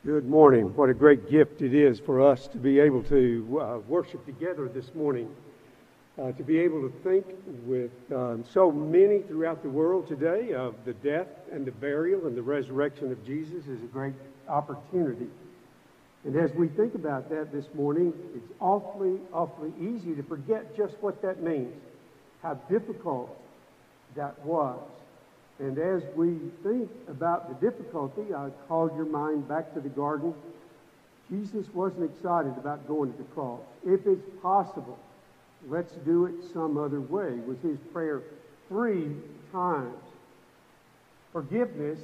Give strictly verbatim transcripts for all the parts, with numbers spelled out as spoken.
Good morning. What a great gift it is for us to be able to uh, worship together this morning, uh, to be able to think with um, so many throughout the world today of the death and the burial and the resurrection of Jesus is a great opportunity. And as we think about that this morning, it's awfully, awfully easy to forget just what that means, how difficult that was. And as we think about the difficulty, I called your mind back to the garden. Jesus wasn't excited about going to the cross. If it's possible, let's do it some other way, was his prayer three times. Forgiveness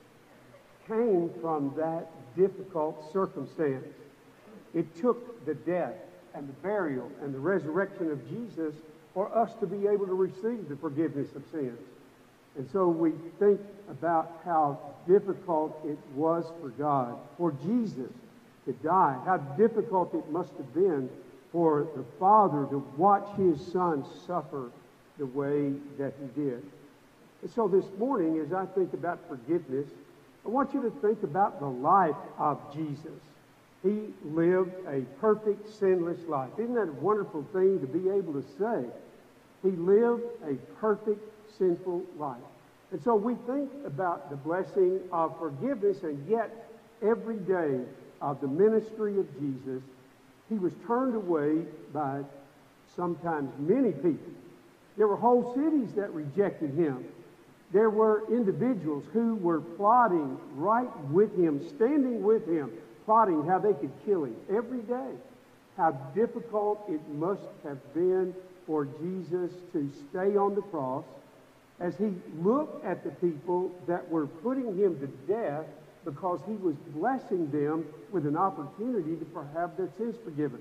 came from that difficult circumstance. It took the death and the burial and the resurrection of Jesus for us to be able to receive the forgiveness of sins. And so we think about how difficult it was for God, for Jesus to die, how difficult it must have been for the Father to watch his Son suffer the way that he did. And so this morning, as I think about forgiveness, I want you to think about the life of Jesus. He lived a perfect, sinless life. Isn't that a wonderful thing to be able to say? He lived a perfect, sinful life. And so we think about the blessing of forgiveness, and yet every day of the ministry of Jesus, he was turned away by sometimes many people. There were whole cities that rejected him. There were individuals who were plotting right with him, standing with him, plotting how they could kill him every day. How difficult it must have been for Jesus to stay on the cross as he looked at the people that were putting him to death because he was blessing them with an opportunity to have their sins forgiven.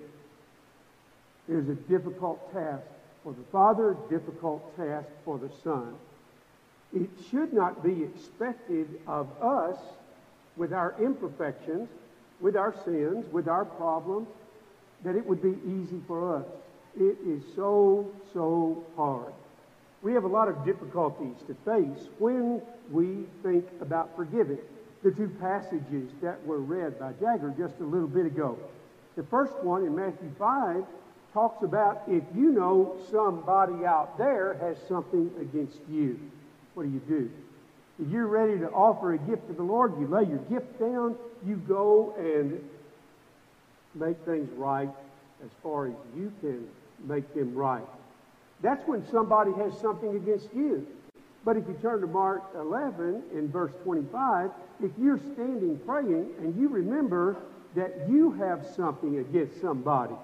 It was a difficult task for the Father, a difficult task for the Son. It should not be expected of us, with our imperfections, with our sins, with our problems, that it would be easy for us. It is so, so hard. We have a lot of difficulties to face when we think about forgiving. The two passages that were read by Jagger just a little bit ago. The first one in Matthew five talks about if you know somebody out there has something against you, what do you do? If you're ready to offer a gift to the Lord, you lay your gift down, you go and make things right as far as you can make them right. That's when somebody has something against you. But if you turn to Mark eleven in verse twenty-five, if you're standing praying and you remember that you have something against somebody,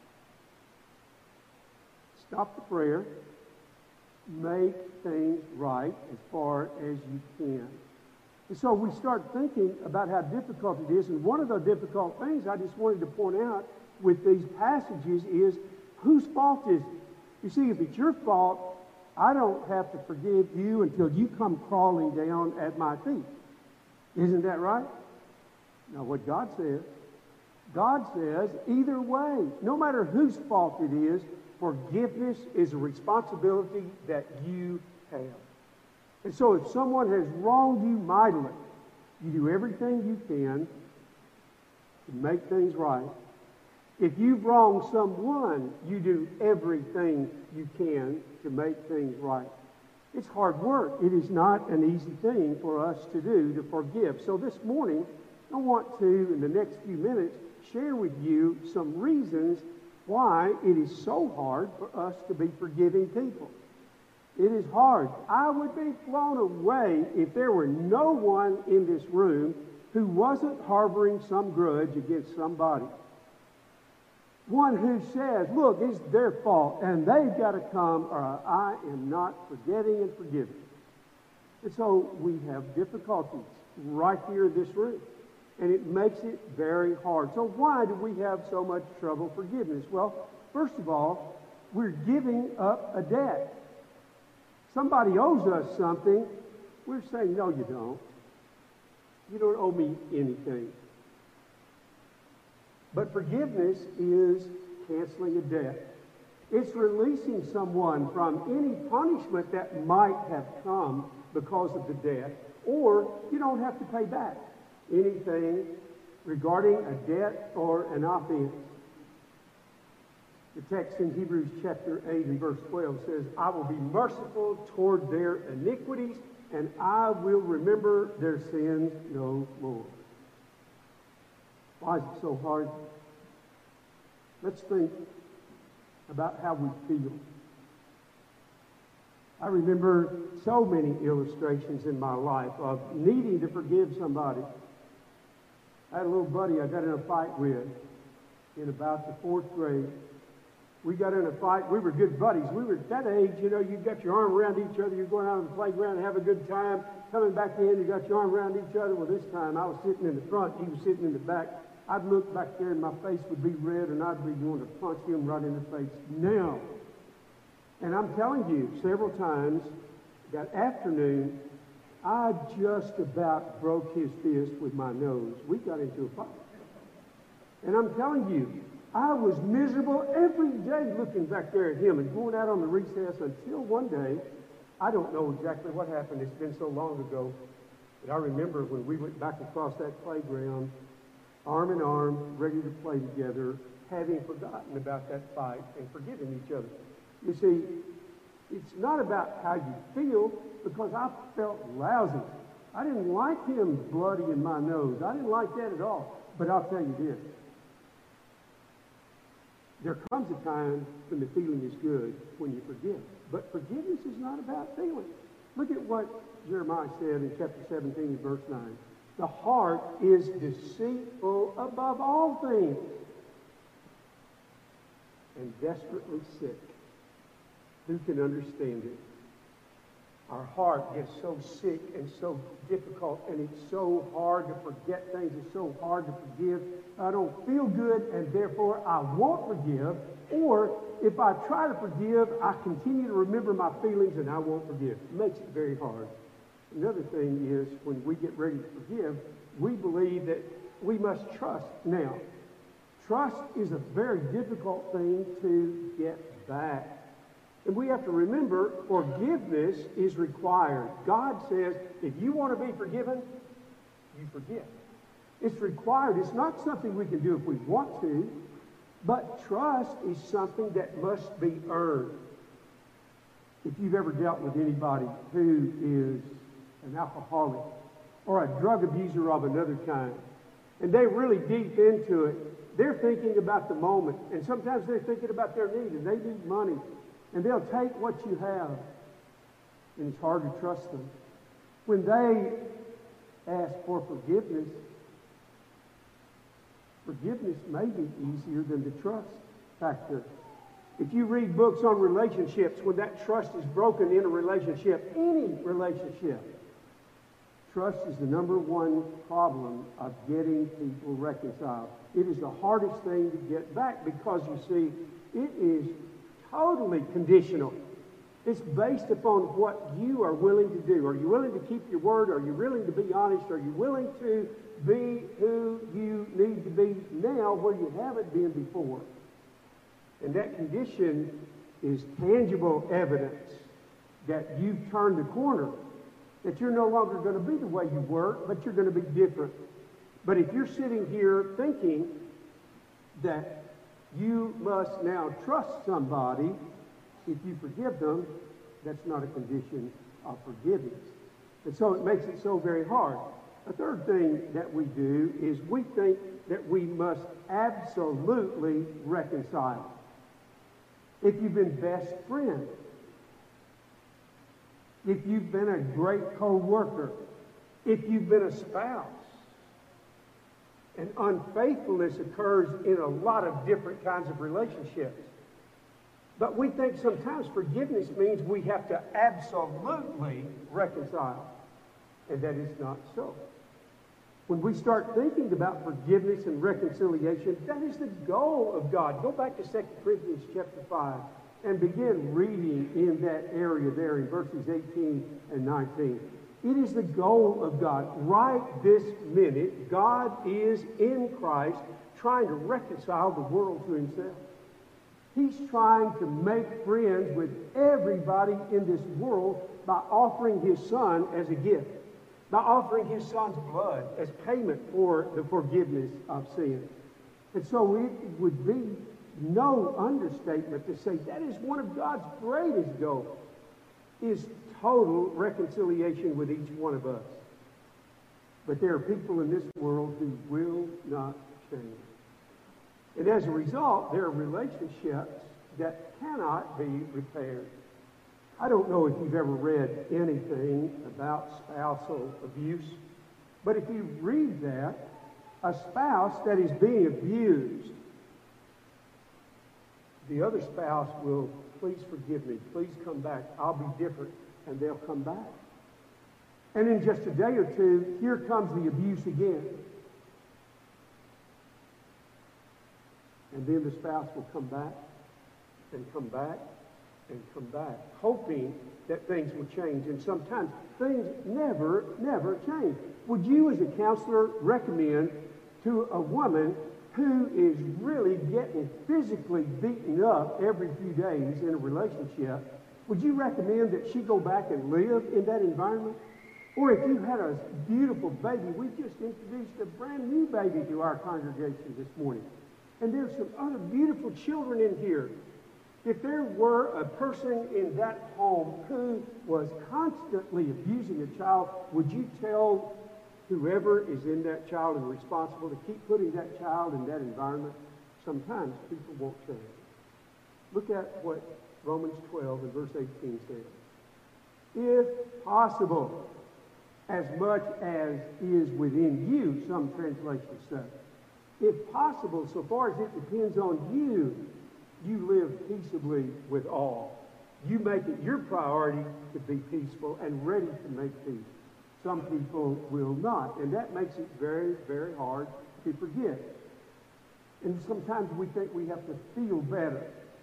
stop the prayer, make things right as far as you can. And so we start thinking about how difficult it is, and one of the difficult things I just wanted to point out with these passages is, whose fault is it? You see, if it's your fault, I don't have to forgive you until you come crawling down at my feet. Isn't that right? Now, what God says, God says either way, no matter whose fault it is, forgiveness is a responsibility that you have. And so if someone has wronged you mightily, you do everything you can to make things right. If you've wronged someone, you do everything you can to make things right. It's hard work. It is not an easy thing for us to do, to forgive. So this morning, I want to, in the next few minutes, share with you some reasons why it is so hard for us to be forgiving people. It is hard. I would be blown away if there were no one in this room who wasn't harboring some grudge against somebody. One who says, look, it's their fault, and they've got to come, or I am not forgetting and forgiving. And so we have difficulties right here in this room, and it makes it very hard. So why do we have so much trouble forgiveness? Well, first of all, we're giving up a debt. Somebody owes us something. We're saying, no, you don't. You don't owe me anything. But forgiveness is canceling a debt. It's releasing someone from any punishment that might have come because of the debt, or you don't have to pay back anything regarding a debt or an offense. The text in Hebrews chapter eight and verse twelve says, I will be merciful toward their iniquities, and I will remember their sins no more. Why is it so hard? Let's think about how we feel. I remember so many illustrations in my life of needing to forgive somebody. I had a little buddy I got in a fight with in about the fourth grade. We got in a fight. We were good buddies. We were at that age, you know, you got your arm around each other. You're going out on the playground and have a good time. Coming back in, you got your arm around each other. Well, this time I was sitting in the front. He was sitting in the back. I'd look back there and my face would be red and I'd be going to punch him right in the face now. And I'm telling you, several times that afternoon, I just about broke his fist with my nose. We got into a fight. And I'm telling you, I was miserable every day looking back there at him and going out on the recess until one day, I don't know exactly what happened. It's been so long ago. But I remember when we went back across that playground, arm in arm, ready to play together, having forgotten about that fight and forgiving each other. You see, it's not about how you feel, because I felt lousy. I didn't like him bloody in my nose. I didn't like that at all. But I'll tell you this. There comes a time when the feeling is good when you forgive. But forgiveness is not about feeling. Look at what Jeremiah said in chapter seventeen, verse nine. The heart is deceitful above all things and desperately sick. Who can understand it? Our heart gets so sick and so difficult, and it's so hard to forget things. It's so hard to forgive. I don't feel good, and therefore I won't forgive. Or if I try to forgive, I continue to remember my feelings, and I won't forgive. It makes it very hard. Another thing is, when we get ready to forgive, we believe that we must trust. Now, trust is a very difficult thing to get back. And we have to remember, forgiveness is required. God says, if you want to be forgiven, you forgive. It's required. It's not something we can do if we want to, but trust is something that must be earned. If you've ever dealt with anybody who is an alcoholic or a drug abuser of another kind, and they're really deep into it, they're thinking about the moment, and sometimes they're thinking about their need, and they need money. And they'll take what you have, and it's hard to trust them. When they ask for forgiveness, forgiveness may be easier than the trust factor. If you read books on relationships, when that trust is broken in a relationship, any relationship, trust is the number one problem of getting people reconciled. It is the hardest thing to get back because, you see, it is totally conditional. It's based upon what you are willing to do. Are you willing to keep your word? Are you willing to be honest? Are you willing to be who you need to be now where you haven't been before? And that condition is tangible evidence that you've turned the corner, that you're no longer going to be the way you were, but you're going to be different. But if you're sitting here thinking that you must now trust somebody if you forgive them, that's not a condition of forgiveness. And so it makes it so very hard. A third thing that we do is we think that we must absolutely reconcile. If you've been best friends, if you've been a great co-worker, if you've been a spouse, and unfaithfulness occurs in a lot of different kinds of relationships. But we think sometimes forgiveness means we have to absolutely reconcile. And that is not so. When we start thinking about forgiveness and reconciliation, that is the goal of God. Go back to Second Corinthians chapter five and begin reading in that area there in verses eighteen and nineteen. It is the goal of God. Right this minute, God is in Christ trying to reconcile the world to himself. He's trying to make friends with everybody in this world by offering his Son as a gift. by offering his son's blood as payment for the forgiveness of sin. And so it would be no understatement to say that is one of God's greatest goals, is total reconciliation with each one of us. But there are people in this world who will not change. And as a result, there are relationships that cannot be repaired. I don't know if you've ever read anything about spousal abuse, but if you read that, a spouse that is being abused, the other spouse will, please forgive me, please come back, I'll be different, and they'll come back. And in just a day or two, here comes the abuse again. And then the spouse will come back, and come back, and come back, hoping that things will change. And sometimes things never, never change. Would you as a counselor recommend to a woman who is really getting physically beaten up every few days in a relationship, would you recommend that she go back and live in that environment? Or if you had a beautiful baby, we just introduced a brand new baby to our congregation this morning. And there's some other beautiful children in here. If there were a person in that home who was constantly abusing a child, would you tell whoever is in that child and responsible to keep putting that child in that environment? Sometimes people won't change. Look at what Romans twelve and verse eighteen says. If possible, as much as is within you, some translations say. If possible, so far as it depends on you, you live peaceably with all. You make it your priority to be peaceful and ready to make peace. Some people will not, and that makes it very, very hard to forgive. And sometimes we think we have to feel better.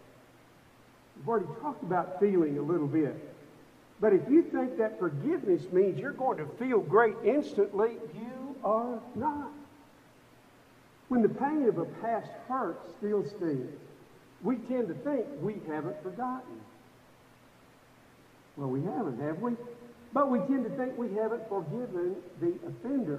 We've already talked about feeling a little bit. But if you think that forgiveness means you're going to feel great instantly, you are not. When the pain of a past hurt still stings, we tend to think we haven't forgotten. Well, we haven't, have we? But we tend to think we haven't forgiven the offender.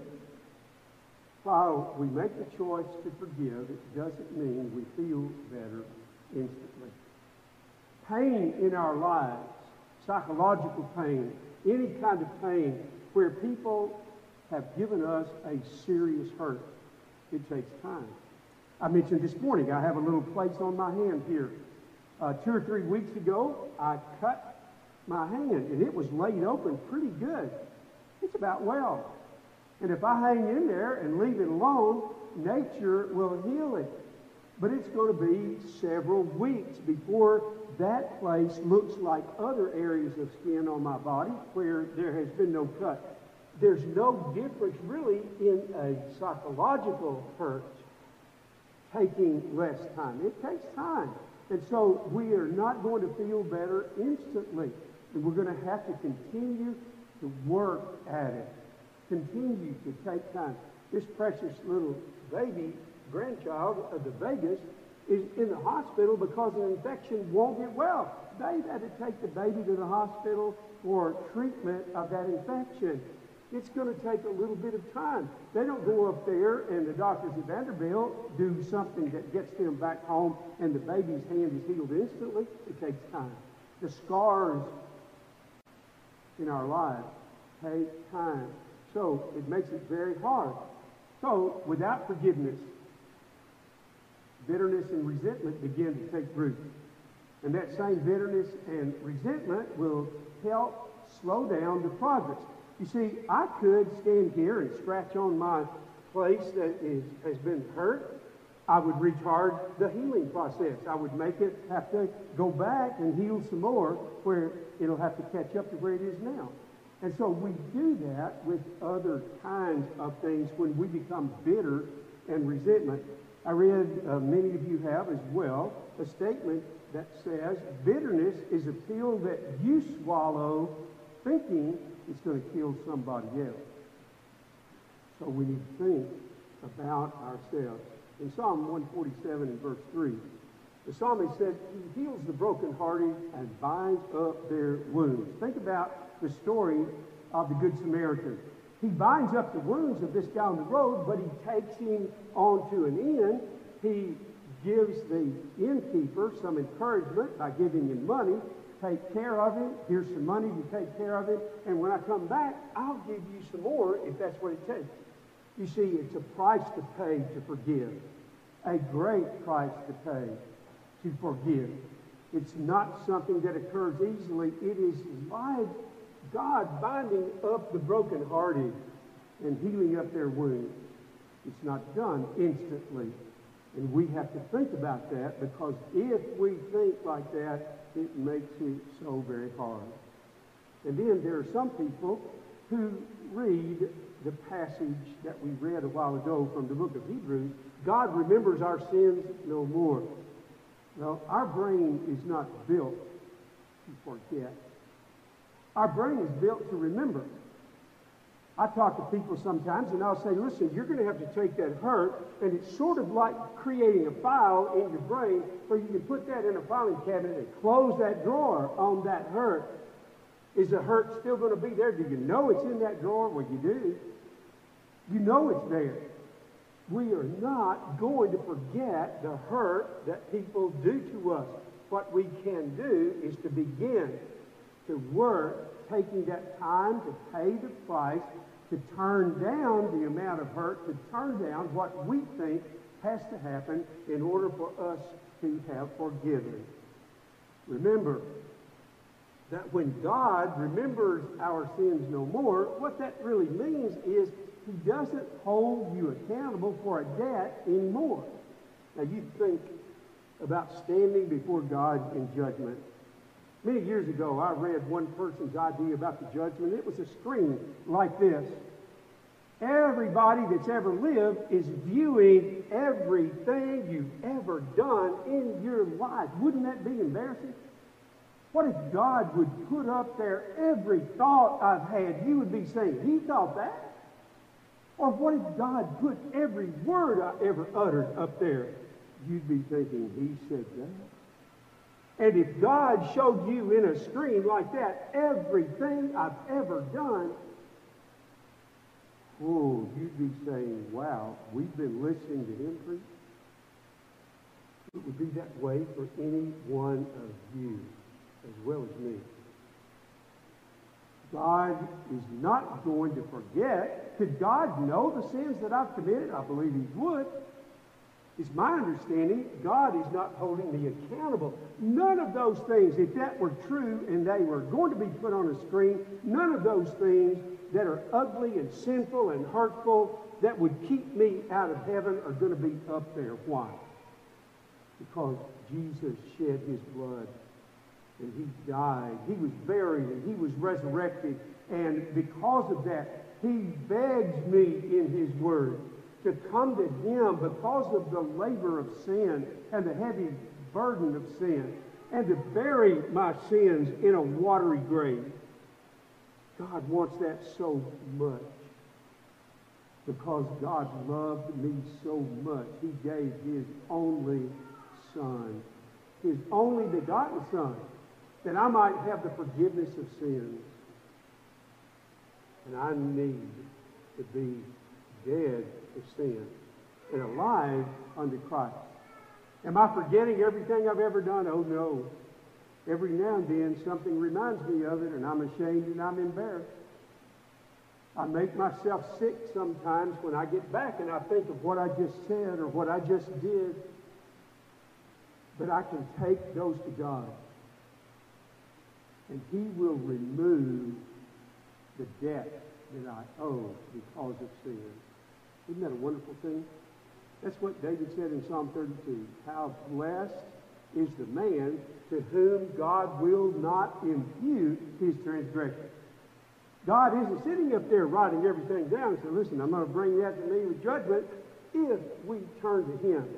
While we make the choice to forgive, it doesn't mean we feel better instantly. Pain in our lives, psychological pain, any kind of pain where people have given us a serious hurt, it takes time. I mentioned this morning, I have a little place on my hand here. Uh, two or three weeks ago, I cut my hand, and it was laid open pretty good. It's about well. And if I hang in there and leave it alone, nature will heal it. But it's going to be several weeks before that place looks like other areas of skin on my body where there has been no cut. There's no difference really in a psychological hurt taking less time. It takes time. And so we are not going to feel better instantly. And we're going to have to continue to work at it. Continue to take time. This precious little baby grandchild of the Vegas is in the hospital because an infection won't get well. They've had to take the baby to the hospital for treatment of that infection. It's going to take a little bit of time. They don't go up there and the doctors at Vanderbilt do something that gets them back home and the baby's hand is healed instantly. It takes time. The scars in our lives take time. So it makes it very hard. So without forgiveness, bitterness and resentment begin to take root. And that same bitterness and resentment will help slow down the progress. You see, I could stand here and scratch on my place that is, has been hurt. I would retard the healing process. I would make it have to go back and heal some more where it'll have to catch up to where it is now. And so we do that with other kinds of things when we become bitter and resentment. I read, uh, many of you have as well, a statement that says bitterness is a pill that you swallow thinking it's going to kill somebody else. So we need to think about ourselves. In Psalm one forty-seven and verse three, the psalmist said, He heals the brokenhearted and binds up their wounds. Think about the story of the Good Samaritan. He binds up the wounds of this guy on the road, but he takes him on to an inn. He gives the innkeeper some encouragement by giving him money. Take care of him. Here's some money to take care of him. And when I come back, I'll give you some more if that's what it takes. You see, it's a price to pay to forgive. A great price to pay to forgive. It's not something that occurs easily. It is like God binding up the brokenhearted and healing up their wounds. It's not done instantly. And we have to think about that, because if we think like that, it makes it so very hard. And then there are some people who read the passage that we read a while ago from the book of Hebrews, God remembers our sins no more. Well, our brain is not built to forget. Our brain is built to remember. I talk to people sometimes and I'll say, listen, you're going to have to take that hurt, and it's sort of like creating a file in your brain where you can put that in a filing cabinet and close that drawer on that hurt. Is the hurt still going to be there? Do you know it's in that drawer? Well, you do. You know it's there. We are not going to forget the hurt that people do to us. What we can do is to begin to work, taking that time to pay the price, to turn down the amount of hurt, to turn down what we think has to happen in order for us to have forgiven. Remember that when God remembers our sins no more, what that really means is He doesn't hold you accountable for a debt anymore. Now you think about standing before God in judgment. Many years ago, I read one person's idea about the judgment. It was a screen like this. Everybody that's ever lived is viewing everything you've ever done in your life. Wouldn't that be embarrassing? What if God would put up there every thought I've had? You would be saying, He thought that? Or what if God put every word I ever uttered up there? You'd be thinking, He said that. And if God showed you in a screen like that everything I've ever done, oh, you'd be saying, wow, we've been listening to Him preach. It would be that way for any one of you as well as me. God is not going to forget. Could God know the sins that I've committed? I believe He would. It's my understanding God is not holding me accountable. None of those things, if that were true and they were going to be put on a screen, none of those things that are ugly and sinful and hurtful that would keep me out of heaven are going to be up there. Why? Because Jesus shed His blood and He died. He was buried and He was resurrected. And because of that, He begs me in His Word to come to Him because of the labor of sin and the heavy burden of sin, and to bury my sins in a watery grave. God wants that so much because God loved me so much. He gave His only Son, His only begotten Son, that I might have the forgiveness of sins. And I need to be dead to sin and alive unto Christ. Am I forgetting everything I've ever done? Oh no. Every now and then something reminds me of it, and I'm ashamed and I'm embarrassed. I make myself sick sometimes when I get back and I think of what I just said or what I just did. But I can take those to God, and He will remove the debt that I owe because of sin. Isn't that a wonderful thing? That's what David said in Psalm thirty-two. How blessed is the man to whom God will not impute his transgression. God isn't sitting up there writing everything down and saying, listen, I'm going to bring that to me with judgment if we turn to Him.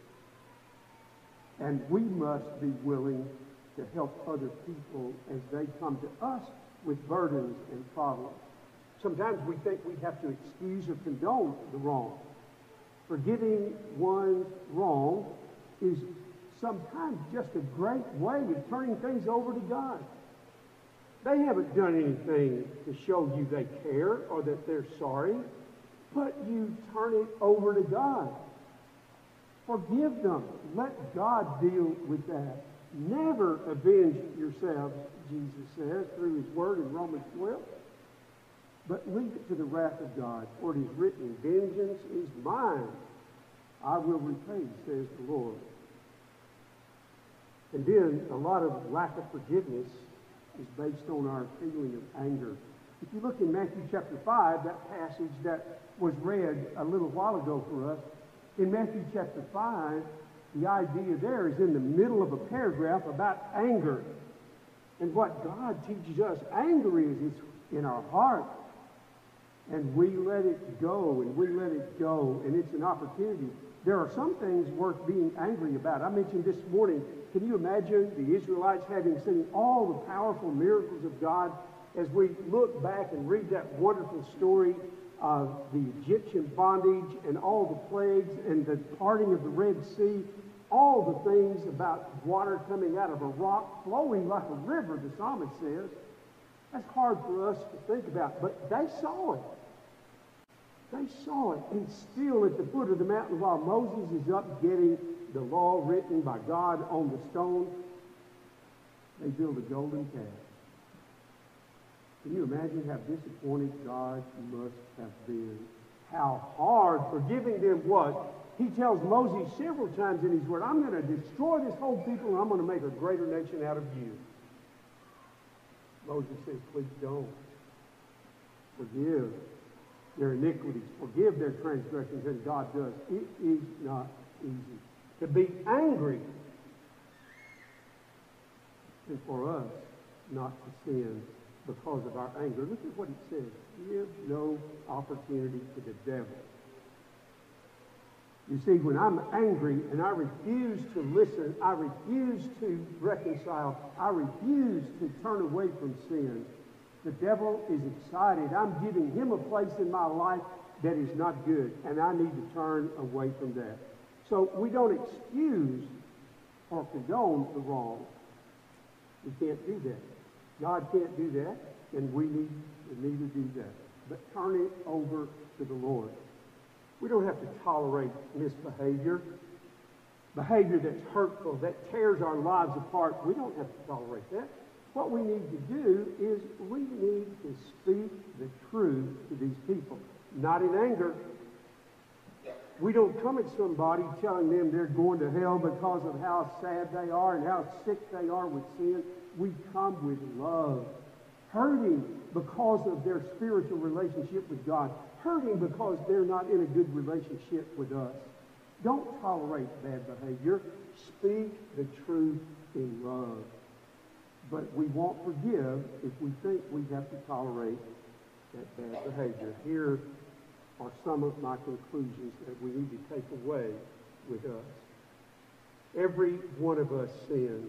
And we must be willing to help other people as they come to us with burdens and problems. Sometimes we think we have to excuse or condone the wrong. Forgiving one's wrong is sometimes just a great way of turning things over to God. They haven't done anything to show you they care or that they're sorry, but you turn it over to God. Forgive them. Let God deal with that. Never avenge yourselves, Jesus says through his word in Romans twelve. But leave it to the wrath of God, for it is written, vengeance is mine. I will repay, says the Lord. And then a lot of lack of forgiveness is based on our feeling of anger. If you look in Matthew chapter five, that passage that was read a little while ago for us, in Matthew chapter five, the idea there is in the middle of a paragraph about anger. And what God teaches us anger is, it's in our heart. And we let it go, and we let it go, and it's an opportunity. There are some things worth being angry about. I mentioned this morning, can you imagine the Israelites having seen all the powerful miracles of God? As we look back and read that wonderful story of the Egyptian bondage and all the plagues and the parting of the Red Sea, all the things about water coming out of a rock flowing like a river, the psalmist says, that's hard for us to think about, but they saw it. They saw it, and still at the foot of the mountain while Moses is up getting the law written by God on the stone, they build a golden calf. Can you imagine how disappointed God must have been? How hard forgiving them was. He tells Moses several times in his word, I'm going to destroy this whole people and I'm going to make a greater nation out of you. Moses says, please don't. Forgive their iniquities. Forgive their transgressions, and God does. It is not easy to be angry and for us not to sin because of our anger. Look at what it says. Give no opportunity to the devil. You see, when I'm angry and I refuse to listen, I refuse to reconcile, I refuse to turn away from sin, the devil is excited. I'm giving him a place in my life that is not good, and I need to turn away from that. So we don't excuse or condone the wrong. We can't do that. God can't do that, and we need to neither do that. But turn it over to the Lord. We don't have to tolerate misbehavior, behavior that's hurtful, that tears our lives apart. We don't have to tolerate that. What we need to do is we need to speak the truth to these people, not in anger. We don't come at somebody telling them they're going to hell because of how sad they are and how sick they are with sin. We come with love, hurting because of their spiritual relationship with God, hurting because they're not in a good relationship with us. Don't tolerate bad behavior. Speak the truth in love. But we won't forgive if we think we have to tolerate that bad behavior. Here are some of my conclusions that we need to take away with us. Every one of us sins.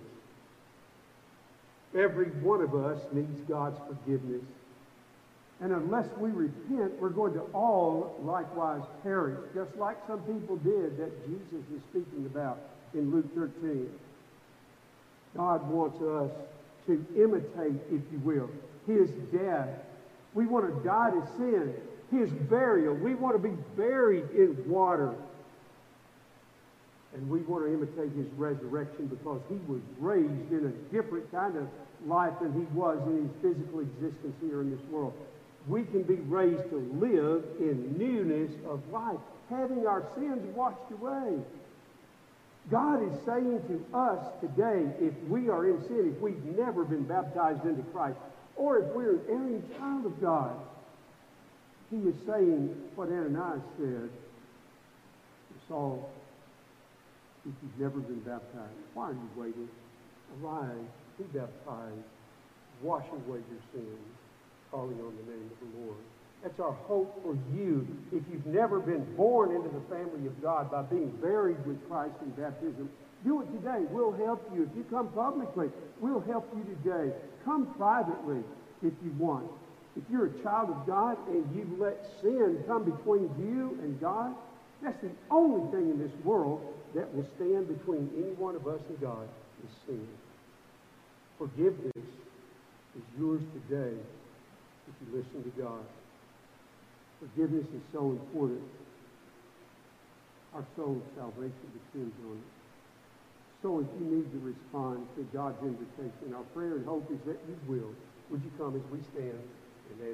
Every one of us needs God's forgiveness. And unless we repent, we're going to all likewise perish, just like some people did that Jesus is speaking about in Luke thirteen. God wants us to imitate, if you will, his death. We want to die to sin. His burial. We want to be buried in water. And we want to imitate his resurrection because he was raised in a different kind of life than he was in his physical existence here in this world. We can be raised to live in newness of life, having our sins washed away. God is saying to us today, if we are in sin, if we've never been baptized into Christ, or if we're an erring child of God, he is saying what Ananias said to Saul, if you've never been baptized, why are you waiting? Arise, be baptized, wash away your sins, calling on the name of the Lord. That's our hope for you. If you've never been born into the family of God by being buried with Christ in baptism, do it today. We'll help you. If you come publicly, we'll help you today. Come privately if you want. If you're a child of God and you've let sin come between you and God, that's the only thing in this world that will stand between any one of us and God is sin. Forgiveness is yours today if you listen to God. Forgiveness is so important. Our soul's salvation depends on it. So if you need to respond to God's invitation, our prayer and hope is that you will. Would you come as we stand?